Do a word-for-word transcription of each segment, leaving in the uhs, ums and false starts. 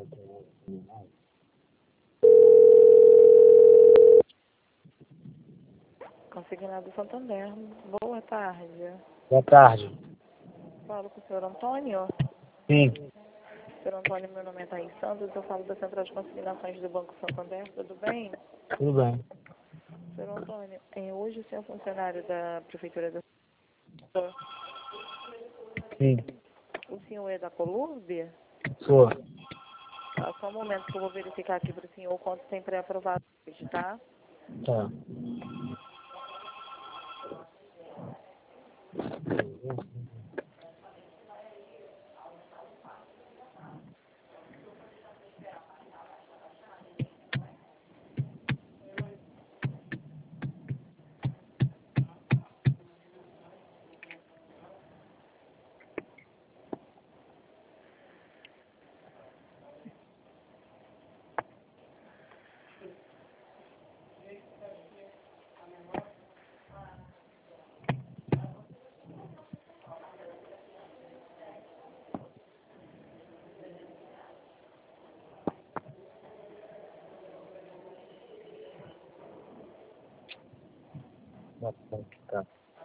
Consignado Santander. Boa tarde. Boa tarde. Falo com o senhor Antônio. Sim, Senhor Antônio, meu nome é Thaís Santos, eu falo da Central de Consignações do Banco Santander, tudo bem? tudo bem. Senhor Antônio, é, hoje o senhor é funcionário da Prefeitura do Sim, O senhor é da Colurbe? sou. Tá, só um momento que eu vou verificar aqui para o senhor quanto tem pré-aprovado hoje, tá? Tá. Tá.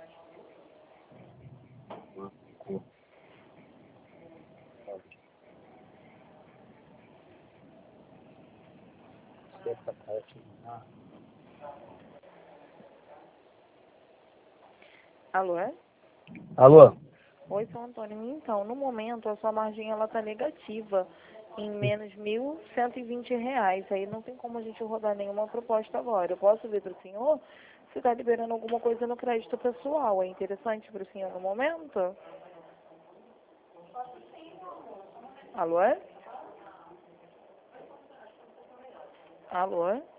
Alô, é? Alô? Oi, senhor Antônio. Então, no momento, a sua margem ela está negativa em menos mil cento e vinte reais. Aí não tem como a gente rodar nenhuma proposta agora. Eu posso ver para o senhor se está liberando alguma coisa no crédito pessoal. É interessante para o senhor no momento? Alô, é? Alô, é?